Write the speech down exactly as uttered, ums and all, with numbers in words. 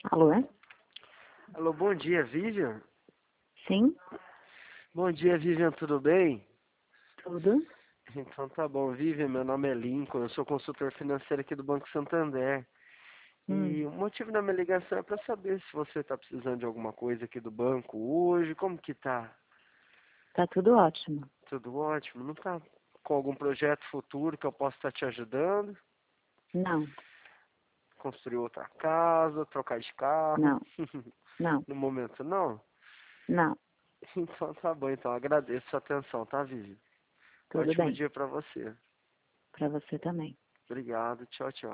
Alô, é? Alô, bom dia, Vivian. Sim, Bom dia, Vivian, tudo bem? tudo. Então tá bom, Vivian, meu nome é Lincoln, eu sou consultor financeiro aqui do Banco Santander. Hum, E o motivo da minha ligação é para saber se você está precisando de alguma coisa aqui do banco hoje, como que tá? tá tudo ótimo. Tudo ótimo? Não tá com algum projeto futuro que eu possa estar te ajudando? Não, Construir outra casa, trocar de carro? não, não, No momento não? não. Então tá bom, então agradeço a sua atenção, tá, Vivian? Tudo Ótimo bem. dia para você. Pra você também. Obrigado, tchau, tchau.